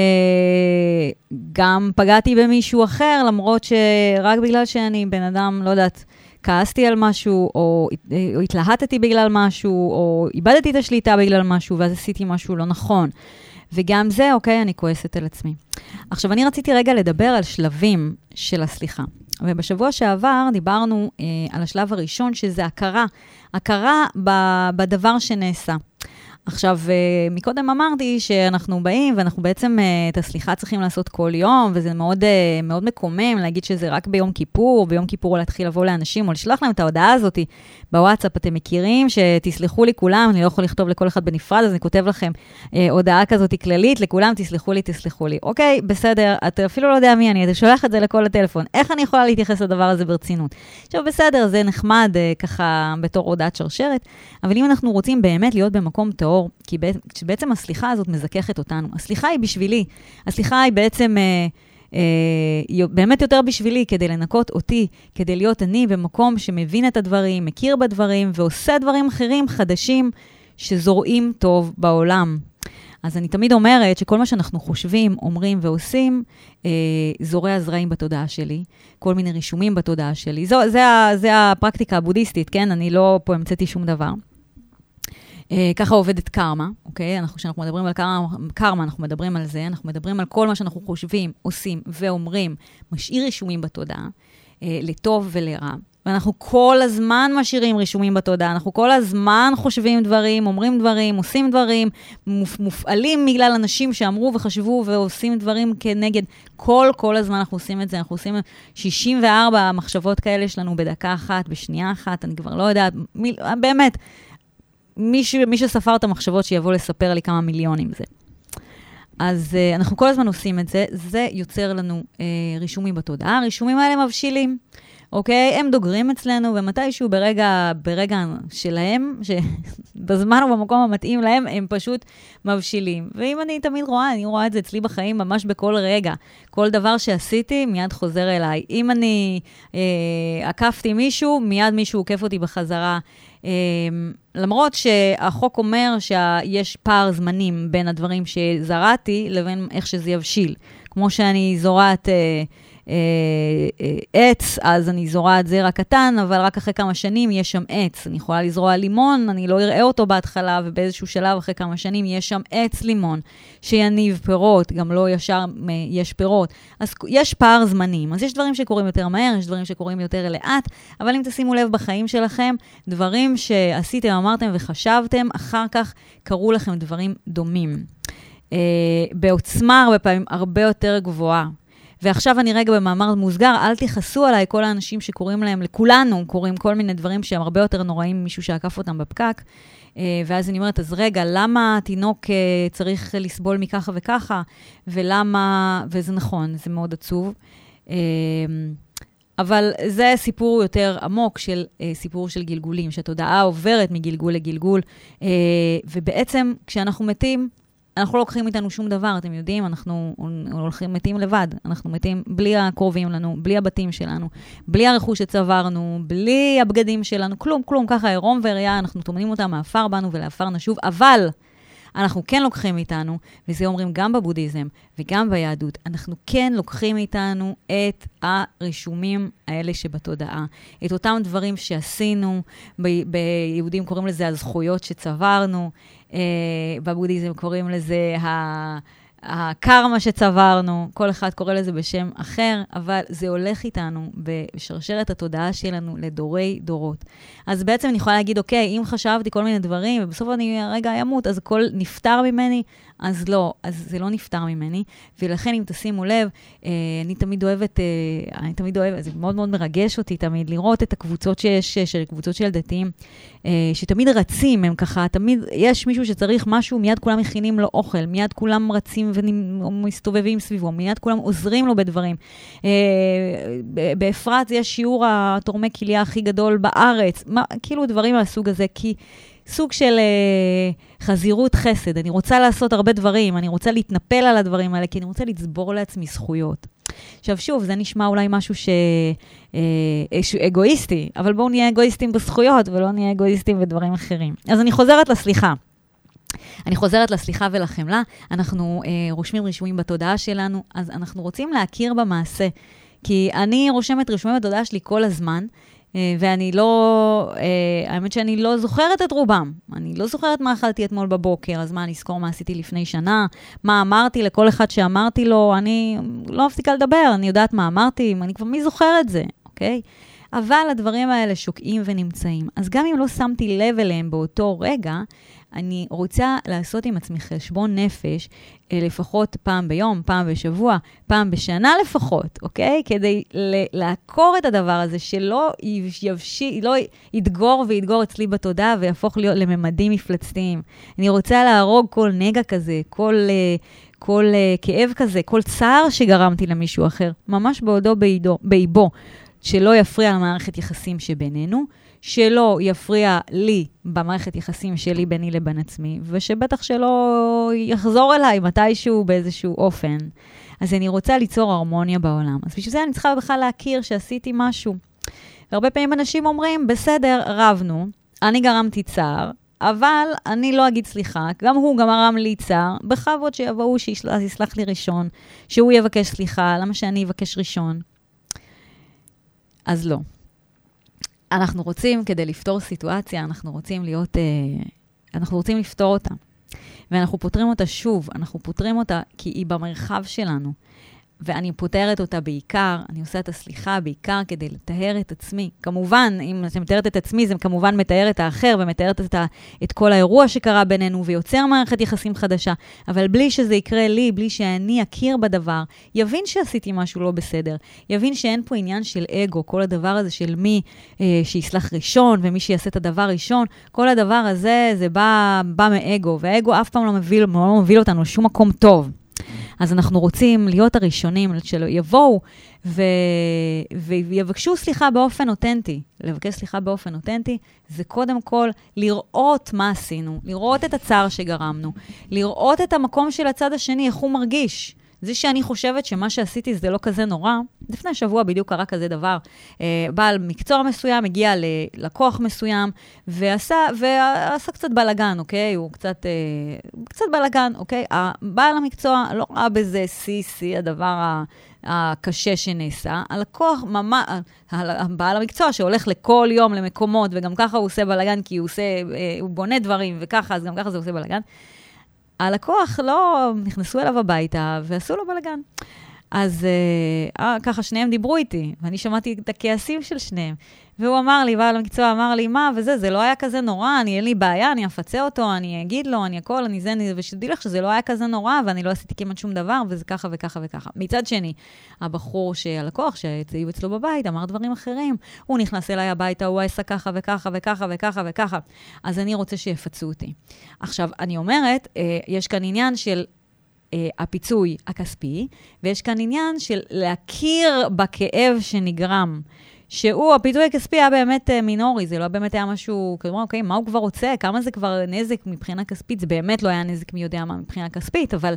גם פגעתי במישהו אחר, למרות שרק בגלל שאני בן אדם, לא יודעת, כעסתי על משהו, או התלהטתי בגלל משהו, או איבדתי את השליטה בגלל משהו, ואז עשיתי משהו לא נכון. וגם זה, אוקיי, אני כועסת על עצמי. עכשיו, אני רציתי רגע לדבר על שלבים של הסליחה. ובשבוע שעבר דיברנו על השלב הראשון, שזה הכרה בדבר שנעשה. עכשיו, מקודם אמרתי שאנחנו באים, ואנחנו בעצם את הסליחה צריכים לעשות כל יום, וזה מאוד, מאוד מקומם להגיד שזה רק ביום כיפור, ביום כיפור להתחיל לבוא לאנשים, או לשלוח להם את ההודעה הזאת בוואטסאפ. אתם מכירים שתסלחו לי כולם, אני לא יכול לכתוב לכל אחד בנפרד, אז אני כותב לכם הודעה כזאת כללית, לכולם תסלחו לי. אוקיי, בסדר, אתה אפילו לא יודע מי אני, אתה שולח את זה לכל הטלפון. איך אני יכולה להתייחס לדבר הזה ברצינות? עכשיו, בסדר, זה נחמד ככה בתור הודעת שרשרת, אבל אם אנחנו רוצים באמת להיות במקום טהור, כי בעצם הסליחה הזאת מזככת אותנו. הסליחה היא בשבילי. הסליחה היא בעצם באמת יותר בשבילי, כדי לנקות אותי, כדי להיות אני במקום שמבין את הדברים, מכיר בדברים, ועושה דברים אחרים חדשים שזורעים טוב בעולם. אז אני תמיד אומרת שכל מה שאנחנו חושבים, אומרים ועושים, זורע זרעים בתודעה שלי, כל מיני רישומים בתודעה שלי. זה הפרקטיקה הבודהיסטית, כן? אני לא פה המצאתי שום דבר. ככה עובדת קרמה, אוקיי? כשאנחנו מדברים על קרמה, אנחנו מדברים על זה, אנחנו מדברים על כל מה שאנחנו חושבים, עושים ואומרים, משאיר רישומים בתודעה, לטוב ולרע. ואנחנו כל הזמן משאירים רישומים בתודעה, אנחנו כל הזמן חושבים דברים, אומרים דברים, עושים דברים, מופעלים בגלל אנשים שאמרו וחשבו ועושים דברים כנגד. כל הזמן אנחנו עושים את זה, אנחנו עושים 64 מחשבות כאלה שלנו בדקה אחת, בשנייה אחת, אני כבר לא יודעת, באמת, מי שספר את המחשבות שיבוא לספר לי כמה מיליונים זה. אז אנחנו כל הזמן עושים את זה, זה יוצר לנו רישומים בתודעה, הרישומים האלה מבשילים, אוקיי? הם דוגרים אצלנו, ומתישהו ברגע שלהם, שבזמן ובמקום המתאים להם, הם פשוט מבשילים. ואם אני תמיד אני רואה את זה אצלי בחיים ממש בכל רגע. כל דבר שעשיתי, מיד חוזר אליי. אם אני עקפתי מישהו, מיד מישהו עוקף אותי בחזרה. למרות שהחוק אומר שיש פער זמנים בין הדברים שזרעתי לבין איך שזה יבשיל. כמו שאני זורעת עץ, אז אני זורעת זרע קטן, אבל רק אחרי כמה שנים יש שם עץ. אני יכולה לזרוע לימון, אני לא אראה אותו בהתחלה, ובאיזשהו שלב אחרי כמה שנים יש שם עץ לימון, שיניב פירות, גם לא ישר יש פירות. אז יש פער זמנים. אז יש דברים שקורים יותר מהר, יש דברים שקורים יותר לאט, אבל אם תשימו לב בחיים שלכם, דברים שעשיתם, אמרתם וחשבתם, אחר כך קרו לכם דברים דומים. בעוצמה הרבה פעמים הרבה יותר גבוהה. ועכשיו אני רגע במאמר מוסגר, אל תיחסו עליי כל האנשים שקוראים להם, לכולנו קוראים כל מיני דברים שהם הרבה יותר נוראים ממישהו שעקף אותם בפקק, ואז אני אומרת, אז רגע, למה התינוק צריך לסבול מככה וככה, ולמה, וזה נכון, זה מאוד עצוב, אבל זה סיפור יותר עמוק של סיפור של גלגולים, שהתודעה עוברת מגלגול לגלגול, ובעצם כשאנחנו מתים, אנחנו לא לוקחים איתנו שום דבר, אתם יודעים, אנחנו מתים לבד, אנחנו מתים בלי הקרובים לנו, בלי הבתים שלנו, בלי הרכוש שצברנו, בלי הבגדים שלנו, כלום, ככה עירום ועריה, אנחנו תומנים אותם מאפר בנו ולאפר נשוב, אבל אנחנו כן לוקחים איתנו, וזה אומרים גם בבודהיזם וגם ביהדות, אנחנו כן לוקחים איתנו את הרישומים האלה שבתודעה, את אותם דברים שעשינו, ביהודים קוראים לזה הזכויות שצברנו, בבודהיזם קוראים לזה הקרמה שצברנו, כל אחד קורא לזה בשם אחר, אבל זה הולך איתנו בשרשרת התודעה שלנו לדורי דורות. אז בעצם אני יכולה להגיד, אוקיי, אם חשבתי כל מיני דברים, ובסוף אני רגע אמות, אז הכל נפטר ממני, אז לא, אז זה לא נפטר ממני, ולכן אם תשימו לב, אני תמיד אוהבת, זה מאוד מאוד מרגש אותי תמיד, לראות את הקבוצות שיש, קבוצות של דתיים, שתמיד רצים, הם ככה, תמיד יש מישהו שצריך משהו, מיד כולם מכינים לו אוכל, מיד כולם רצים מסתובבים ומסתובבים סביבו, מיד כולם עוזרים לו בדברים. באפרת יש שיעור התורמי כליה הכי גדול בארץ, כאילו דברים מהסוג הזה, כי סוג של חזירות חסד, אני רוצה לעשות הרבה דברים, אני רוצה להתנפל על הדברים האלה, כי אני רוצה לצבור לעצמי זכויות. עכשיו שוב, זה נשמע אולי משהו אגואיסטי, אבל בואו נהיה אגואיסטים בזכויות, ולא נהיה אגואיסטים בדברים אחרים. אז אני חוזרת לסליחה. אני חוזרת לסליחה ולחמלה, אנחנו רושמים רישומים בתודעה שלנו, אז אנחנו רוצים להכיר במעשה, כי אני רושמת רישומים בתודעה שלי כל הזמן, ואני לא, האמת שאני לא זוכרת את רובם. אני לא זוכרת מה אכלתי אתמול בבוקר, אז מה אני אזכור מה עשיתי לפני שנה, מה אמרתי לכל אחד שאמרתי לו, אני לא מפסיקה לדבר, אני יודעת מה אמרתי, אני כבר מי זוכר את זה, אוקיי? אבל הדברים האלה שוקעים ונמצאים. אז גם אם לא שמתי לב אליהם באותו רגע, אני רוצה לעשות עם עצמי חשבון נפש, לפחות פעם ביום, פעם בשבוע, פעם בשנה לפחות, אוקיי? כדי לעקור את הדבר הזה, שלא לא ידגור וידגור אצלי בתודעה, ויהפוך להיות לממדים מפלצתיים. אני רוצה להרוג כל נגע כזה, כל כאב כזה, כל צער שגרמתי למישהו אחר, ממש בעודו באיבו, שלא יפריע למערכת יחסים שבינינו, שלא יפריע לי במערכת יחסים שלי ביני לבין עצמי, ושבטח שלא יחזור אליי מתישהו באיזשהו אופן. אז אני רוצה ליצור הרמוניה בעולם. אז בשביל זה אני צריכה בכלל להכיר שעשיתי משהו. והרבה פעמים אנשים אומרים, בסדר, רבנו, אני גרמתי צער, אבל אני לא אגיד סליחה, גם הוא גרם לי צער, בכבוד שיבואו שיסלח לי ראשון, שהוא יבקש סליחה, למה שאני אבקש ראשון? אז לא. אנחנו רוצים, כדי לפתור סיטואציה, אנחנו רוצים לפתור אותה. ואנחנו פותרים אותה שוב, אנחנו פותרים אותה כי היא במרחב שלנו. ואני פותרת אותה בעיקר, אני עושה את הסליחה בעיקר כדי לתאר את עצמי. כמובן, אם אני מתארת את עצמי, זה כמובן מתאר את האחר, ומתארת את כל האירוע שקרה בינינו, ויוצר מערכת יחסים חדשה. אבל בלי שזה יקרה לי, בלי שאני אכיר בדבר, יבין שעשיתי משהו לא בסדר. יבין שאין פה עניין של אגו, כל הדבר הזה של מי שיסלח ראשון, ומי שיעשה את הדבר ראשון, כל הדבר הזה, זה בא מאגו, והאגו אף פעם לא מוביל אותנו לשום מקום טוב. אז אנחנו רוצים להיות הראשונים שלו, יבואו ויבקשו סליחה באופן אותנטי. לבקש סליחה באופן אותנטי, זה קודם כל לראות מה עשינו, לראות את הצער שגרמנו, לראות את המקום של הצד השני, איך הוא מרגיש. זה שאני חושבת שמה שעשיתי זה לא כזה נורא, לפני שבוע בדיוק קרה כזה דבר, בעל מקצוע מסוים הגיע ללקוח מסוים, ועשה קצת בלגן, אוקיי? הוא קצת בלגן, אוקיי? בעל המקצוע לא ראה בזה סי, הדבר הקשה שנעשה, הלקוח ממש, בעל המקצוע שהולך לכל יום למקומות, וגם ככה הוא עושה בלגן, כי הוא בונה דברים, וככה, אז גם ככה זה עושה בלגן. הלקוח לא נכנסו אליו הביתה ועשו לו בלגן. אז ככה שניהם דיברו איתי, ואני שמעתי את הכעסים של שניהם. והוא אמר לי, בעל המקצוע אמר לי, מה וזה, זה לא היה כזה נורא, אין לי בעיה, אני אפצה אותו, אני אגיד לו, אני הכל, אני זה, ושתדעי לך שזה לא היה כזה נורא, ואני לא עשיתי כמעט שום דבר, וזה ככה וככה וככה. מצד שני, הבחור הלקוח שהציב אצלו בבית, אמר דברים אחרים, הוא נכנס אליי הביתה, הוא עשה ככה וככה וככה וככה וככה. אז אני רוצה שיפצו אותי. עכשיו, אני אומרת, יש כאן עניין של הפיצוי הכספי, ויש כאן עניין של להכיר בכאב שנגרם, שהוא, הפיצוי הכספי היה באמת מינורי, זה לא באמת היה משהו, כלומר, אוקיי, מה הוא כבר רוצה? כמה זה כבר נזק מבחינה כספית? זה באמת לא היה נזק מי יודע מה מבחינה כספית, אבל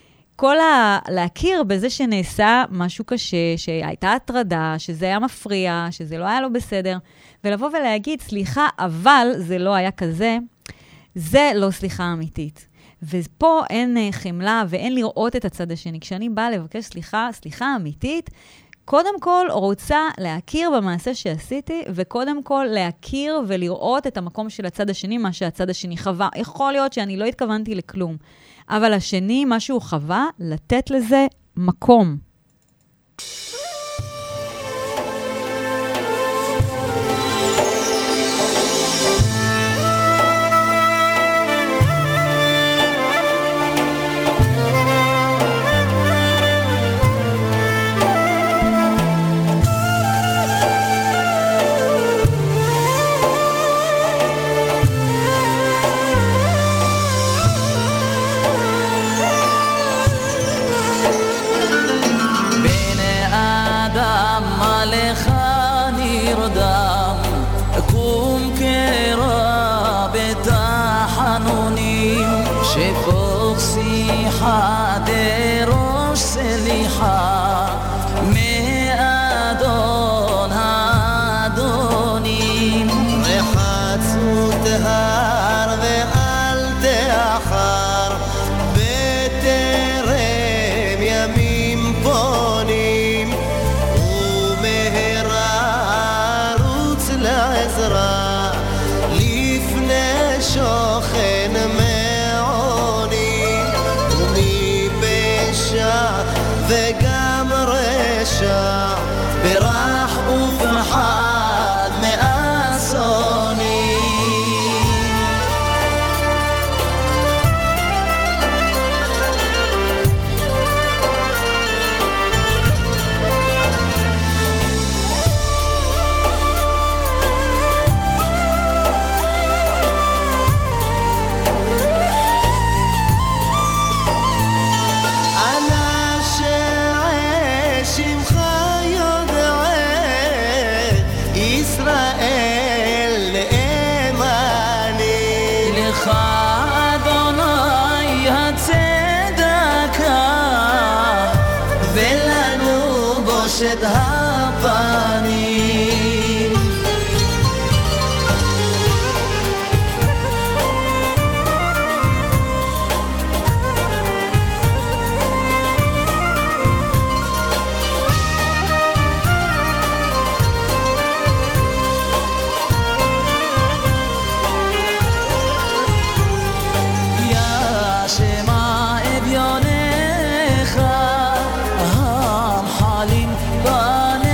להכיר בזה שנעשה משהו קשה, שהייתה הטרדה, שזה היה מפריע, שזה לא היה לו בסדר, ולבוא ולהגיד, סליחה, אבל זה לא היה כזה, זה לא סליחה אמיתית. ופה אין חמלה ואין לראות את הצד השני. כשאני באה לבקש סליחה אמיתית, קודם כל רוצה להכיר במעשה שעשיתי, וקודם כל להכיר ולראות את המקום של הצד השני, מה שהצד השני חווה. יכול להיות שאני לא התכוונתי לכלום, אבל השני, מה שהוא חווה, לתת לזה מקום. חנונים שפוך שיחה דרוש סליחה מאדון האדונים רחצות הר ואל תאחר בטרם ימים פונים ומהרה רוץ לעזרה לפני שוכן מעוני ומפשע וגם רשע ברח ופחד מאסוני את הפנים יא שמה אביונך המחלים בני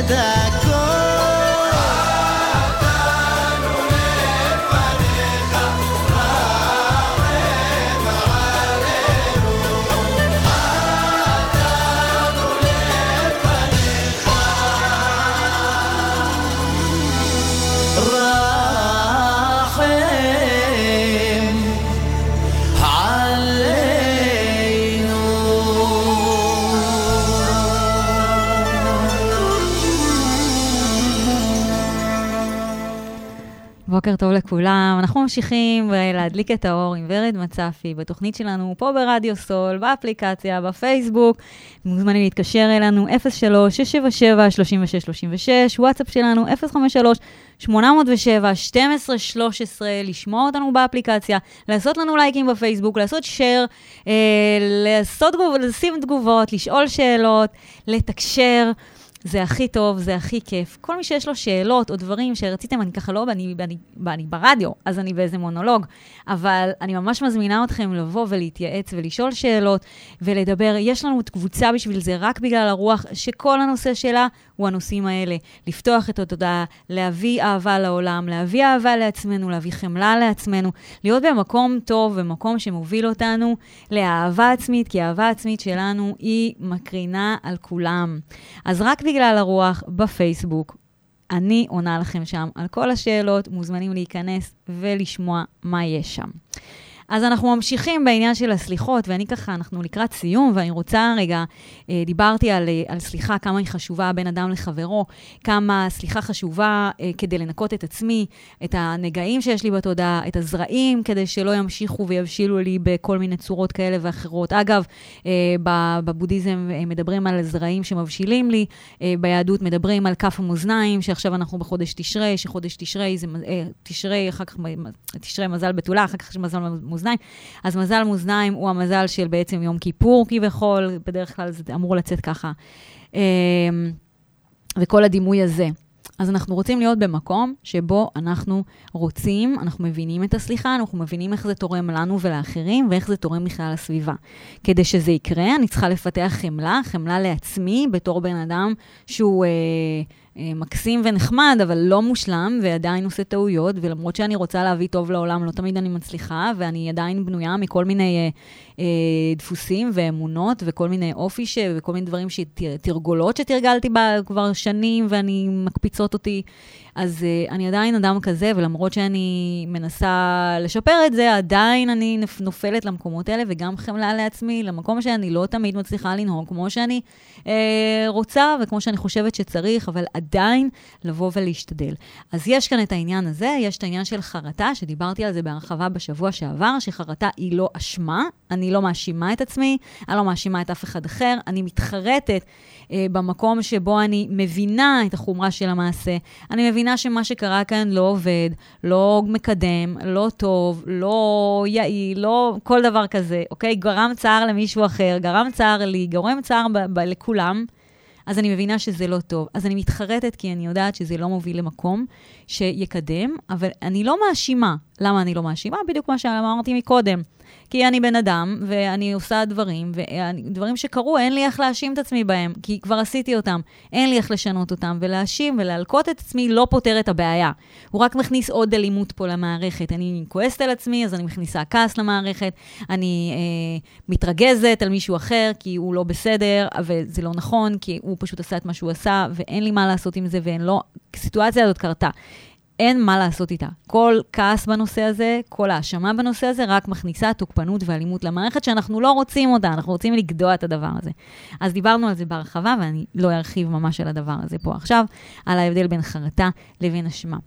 את הכל בוקר טוב לכולם, אנחנו ממשיכים להדליק את האור עם ורד מצפי בתוכנית שלנו פה ברדיו סול, באפליקציה, בפייסבוק. מוזמנים להתקשר אלינו 03-677-3636, וואטסאפ שלנו 053-807-1213, לשמוע אותנו באפליקציה, לעשות לנו לייקים בפייסבוק, לעשות שייר, לשים תגובות, לשאול שאלות, לתקשר. זה הכי טוב, זה הכי כיף. כל מי שיש לו שאלות או דברים שרציתם, אני ככה לא, אני ברדיו, אז אני באיזה מונולוג, אבל אני ממש מזמינה אתכם לבוא ולהתייעץ ולשאול שאלות ולדבר. יש לנו קבוצה בשביל זה, רק בגלל הרוח, שכל הנושא שלה הוא הנושאים האלה. לפתוח את התודעה, להביא אהבה לעולם, להביא אהבה לעצמנו, להביא חמלה לעצמנו, להיות במקום טוב, במקום שמוביל אותנו לאהבה עצמית, כי האהבה עצמית שלנו היא מקרינה על כולם. אז רק בגלל הרוח בפייסבוק, אני עונה לכם שם על כל השאלות, מוזמנים להיכנס ולשמוע מה יש שם. אז אנחנו ממשיכים בעניין של הסליחות, ואני ככה, אנחנו לקראת סיום, ואני רוצה רגע, דיברתי על סליחה, כמה היא חשובה בין אדם לחברו, כמה סליחה חשובה כדי לנקות את עצמי, את הנגעים שיש לי בתודעה, את הזרעים, כדי שלא ימשיכו ויבשילו לי בכל מיני צורות כאלה ואחרות. אגב, בבודהיזם מדברים על זרעים שמבשילים לי, ביהדות מדברים על כף המאזניים, שעכשיו אנחנו בחודש תשרי, שחודש תשרי זה תשרי, אחר כך תשרי מזל בתולה, אחר כך מזל מאזניים. אז מזל מאזניים הוא המזל של בעצם יום כיפור כביכול, בדרך כלל זה אמור לצאת ככה. וכל הדימוי הזה. אז אנחנו רוצים להיות במקום שבו אנחנו רוצים, אנחנו מבינים את הסליחה, אנחנו מבינים איך זה תורם לנו ולאחרים, ואיך זה תורם בכלל לסביבה. כדי שזה יקרה, אני צריכה לפתח חמלה לעצמי, בתור בן אדם שהוא מקסים ונחמד, אבל לא מושלם, ועדיין עושה טעויות, ולמרות שאני רוצה להביא טוב לעולם, לא תמיד אני מצליחה, ואני עדיין בנויה מכל מיני דפוסים ואמונות, וכל מיני אופי, וכל מיני דברים תרגולות שתרגלתי בה כבר שנים, ואני מקפיצות אותי. אז אני עדיין אדם כזה, ולמרות שאני מנסה לשפר את זה, עדיין אני נופלת למקומות האלה, וגם חמלה לעצמי, למקום שאני לא תמיד מצליחה לנהוג, כמו שאני רוצה, וכמו שאני חושבת שצריך, אבל עדיין לבוא ולהשתדל. אז יש כאן את העניין הזה, יש את העניין של חרטה, שדיברתי על זה בהרחבה בשבוע שעבר, שחרטה היא לא אשמה, אני לא מאשימה את עצמי, אני לא מאשימה את אף אחד אחר, אני מתחרטת במקום שבו אני מבינה את החומרה של המעשה, אני מבינה שמה שקרה כאן לא עובד, לא מקדם, לא טוב, לא יעיל, לא כל דבר כזה, אוקיי? גרם צער למישהו אחר, גרם צער לי, גורם צער לכולם, אז אני מבינה שזה לא טוב. אז אני מתחרטת כי אני יודעת שזה לא מוביל למקום שיקדם, אבל אני לא מאשימה. למה אני לא מאשימה? בדיוק מה שאמרתי מקודם. כי אני בן אדם, ואני עושה דברים, ודברים שקרו, אין לי איך להאשים את עצמי בהם, כי כבר עשיתי אותם. אין לי איך לשנות אותם, ולהאשים ולהלקות את עצמי לא פותר את הבעיה. הוא רק מכניס עוד אלימות פה למערכת. אני כועסת על עצמי, אז אני מכניסה כעס למערכת, אני מתרגזת על מישהו אחר, כי הוא לא בסדר, וזה לא נכון, כי הוא פשוט עשה את מה שהוא עשה, ואין לי מה לעשות עם זה, ואין לו, הסיטואציה הזאת קרתה. אין מה לעשות איתה. כל כעס בנושא הזה, כל האשמה בנושא הזה, רק מכניסה תוקפנות ואלימות למערכת שאנחנו לא רוצים אותה, אנחנו רוצים לגדוע את הדבר הזה. אז דיברנו על זה בהרחבה, ואני לא ארחיב ממש על הדבר הזה פה עכשיו, על ההבדל בין חרטה לבין אשמה.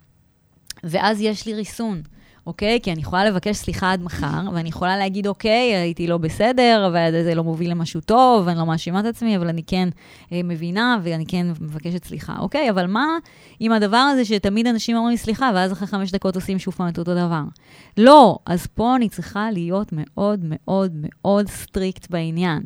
ואז יש לי ריסון, אוקיי? כי אני יכולה לבקש סליחה עד מחר, ואני יכולה להגיד, אוקיי, הייתי לא בסדר, וזה לא מוביל למשהו טוב, ואני לא מאשימה את עצמי, אבל אני כן מבינה, ואני כן מבקשת סליחה. אוקיי, אבל מה עם הדבר הזה שתמיד אנשים אומרים סליחה, ואז אחרי 5 דקות עושים שוב פעם את אותו דבר? לא, אז פה אני צריכה להיות מאוד מאוד מאוד סטריקט בעניין.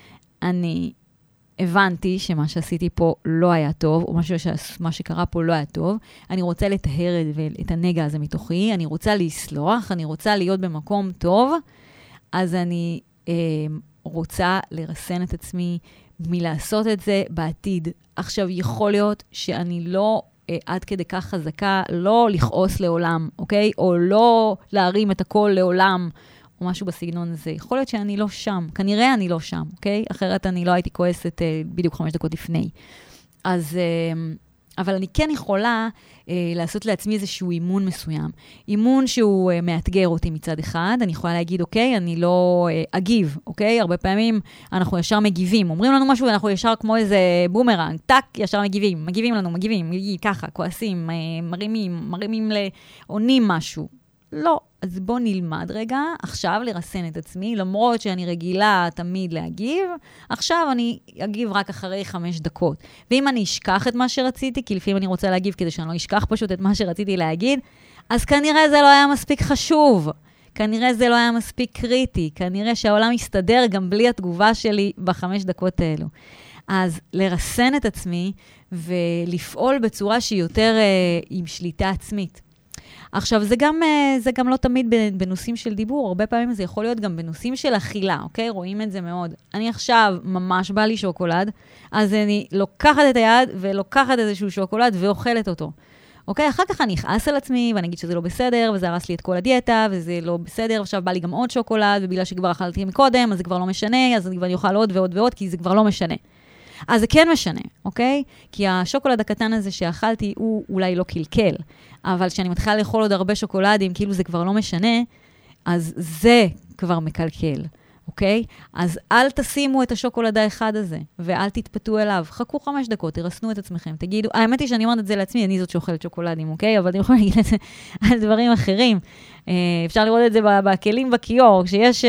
אני הבנתי שמה שעשיתי פה לא היה טוב, או מה שקרה פה לא היה טוב. אני רוצה לטהר את הנגע הזה מתוכי, אני רוצה לסלוח, אני רוצה להיות במקום טוב, אז אני רוצה לרסן את עצמי מלעשות את זה בעתיד. עכשיו, יכול להיות שאני לא עד כדי כך חזקה, לא לכעוס לעולם, אוקיי? או לא להרים את הכל לעולם, או משהו בסגנון הזה. יכול להיות שאני לא שם. כנראה אני לא שם, אוקיי? אחרת אני לא הייתי כועסת בדיוק 5 דקות לפני. אז, אבל אני כן יכולה לעשות לעצמי איזשהו אימון מסוים. אימון שהוא מאתגר אותי מצד אחד. אני יכולה להגיד, אוקיי, אני לא אגיב, אוקיי? הרבה פעמים אנחנו ישר מגיבים. אומרים לנו משהו ואנחנו ישר כמו איזה בומרנג, טק, ישר מגיבים לנו, ככה, כועסים, מרימים עונים משהו. לא, אז בוא נלמד רגע, עכשיו לרסן את עצמי, למרות שאני רגילה תמיד להגיב, עכשיו אני אגיב רק אחרי 5 דקות. ואם אני אשכח את מה שרציתי, כי לפעמים אני רוצה להגיב כדי שאני לא אשכח פשוט את מה שרציתי להגיד, אז כנראה זה לא היה מספיק חשוב. כנראה זה לא היה מספיק קריטי. כנראה שהעולם יסתדר גם בלי התגובה שלי ב5 דקות האלו. אז לרסן את עצמי ולפעול בצורה שהיא יותר עם שליטה עצמית. עכשיו, זה גם לא תמיד בנושאים של דיבור, הרבה פעמים זה יכול להיות גם בנושאים של אכילה, אוקיי? רואים את זה מאוד. אני עכשיו ממש בא לי שוקולד, אז אני לוקחת את היד ולוקחת איזשהו שוקולד ואוכלת אותו. אוקיי? אחר כך אני אכעס על עצמי ואני אגיד שזה לא בסדר, וזה הרס לי את כל הדיאטה, וזה לא בסדר, עכשיו בא לי גם עוד שוקולד, ובגלל שכבר אכלתי מקודם, אז זה כבר לא משנה, אז אני כבר אוכל עוד ועוד ועוד, כי זה כבר לא משנה. אז זה כן משנה, אוקיי? כי השוקולד הקטן הזה שאכלתי הוא אולי לא קלקל, אבל כשאני מתחילה לאכול עוד הרבה שוקולדים, כאילו זה כבר לא משנה, אז זה כבר מקלקל, אוקיי? אז אל תשימו את השוקולד האחד הזה, ואל תתפתו אליו. חכו 5 דקות, תרסנו את עצמכם, תגידו, האמת היא שאני אומרת את זה לעצמי, אני זאת שאוכלת שוקולדים, אוקיי? אבל אני יכולה להגיד את זה על דברים אחרים. אפשר לראות את זה בכלים בכיור,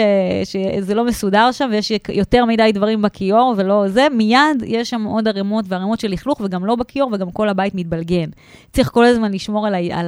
שזה לא מסודר שם, ויש יותר מדי דברים בכיור, ולא זה, מיד יש שם עוד ערימות וערימות של לכלוך, וגם לא בכיור, וגם כל הבית מתבלגן. צריך כל הזמן לשמור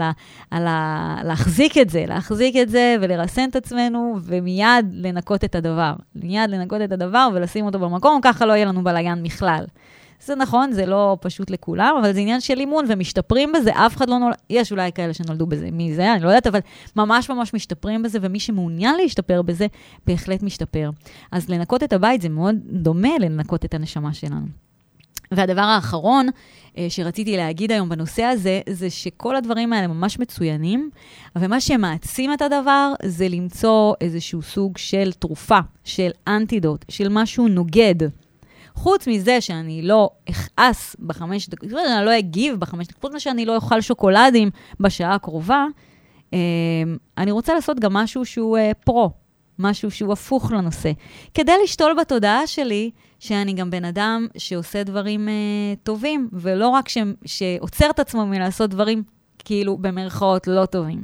להחזיק את זה, ולרסן את עצמנו, ומיד לנקות את הדבר. מיד לנקות את הדבר, ולשים אותו במקום, ככה לא יהיה לנו בלגן בכלל. זה נכון, זה לא פשוט לכולם, אבל זה עניין של אימון, ומשתפרים בזה, אף אחד לא נולד, יש אולי כאלה שנולדו בזה, מי זה, אני לא יודעת, אבל ממש ממש משתפרים בזה, ומי שמעוניין להשתפר בזה, בהחלט משתפר. אז לנקות את הבית זה מאוד דומה לנקות את הנשמה שלנו. והדבר האחרון שרציתי להגיד היום בנושא הזה, זה שכל הדברים האלה ממש מצוינים, ומה שמעצים את הדבר, זה למצוא איזשהו סוג של תרופה, של אנטידוט, של משהו נוגד. חוץ מזה שאני לא אכעס ב5 דקות, אני לא אגיב ב5 דקות, חוץ מזה שאני לא אוכל שוקולדים בשעה הקרובה, אני רוצה לעשות גם משהו שהוא פרו, משהו שהוא הפוך לנושא. כדי לשתול בתודעה שלי, שאני גם בן אדם שעושה דברים טובים, ולא רק שעוצר את עצמו מלעשות דברים כאילו במרכאות לא טובים.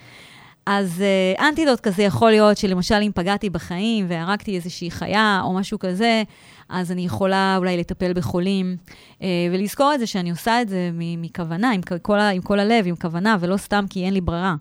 אז אנטידוט כזה יכול להיות שלמשל אם פגעתי בחיים והרגתי איזושהי חיה או משהו כזה, אז אני יכולה אולי לטפל בחולים, ולזכור את זה שאני עושה את זה מכוונה, עם כל הלב, עם כוונה, ולא סתם כי אין לי ברירה.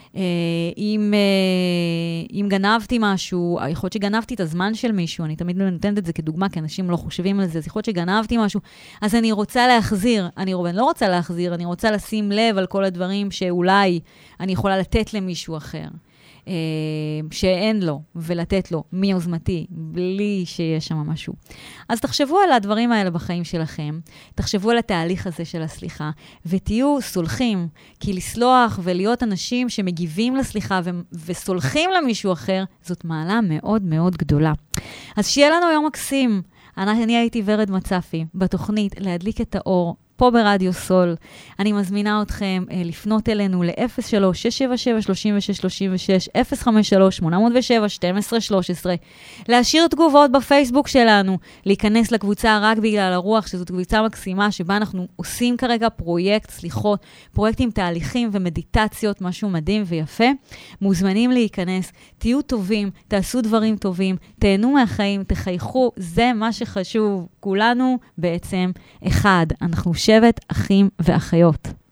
אם גנבתי משהו, יכול להיות שגנבתי את הזמן של מישהו, אני תמיד נותנת את זה כדוגמה, כי אנשים לא חושבים על זה, אז יכול להיות שגנבתי משהו, אז אני רוצה להחזיר, אני לא רוצה להחזיר, אני רוצה לשים לב על כל הדברים שאולי אני יכולה לתת למישהו אחר. שאין לו, ולתת לו מיוזמתי, בלי שיש שם משהו. אז תחשבו על הדברים האלה בחיים שלכם, תחשבו על התהליך הזה של הסליחה, ותהיו סולחים, כי לסלוח ולהיות אנשים שמגיבים לסליחה וסולחים למישהו אחר, זאת מעלה מאוד מאוד גדולה. אז שיהיה לנו יום מקסים. אני הייתי ורד מצפי, בתוכנית להדליק את האור, פה ברדיו סול. אני מזמינה אתכם לפנות אלינו ל-036773636, 053-807-1213, להשאיר תגובות בפייסבוק שלנו, להיכנס לקבוצה רק בגלל הרוח, שזאת קבוצה מקסימה, שבה אנחנו עושים כרגע פרויקט סליחות, פרויקטים תהליכים ומדיטציות, משהו מדהים ויפה. מוזמנים להיכנס, תהיו טובים, תעשו דברים טובים, תהנו מהחיים, תחייכו, זה מה שחשוב. כולנו בעצם אחד, אנחנו שבט אחים ואחיות.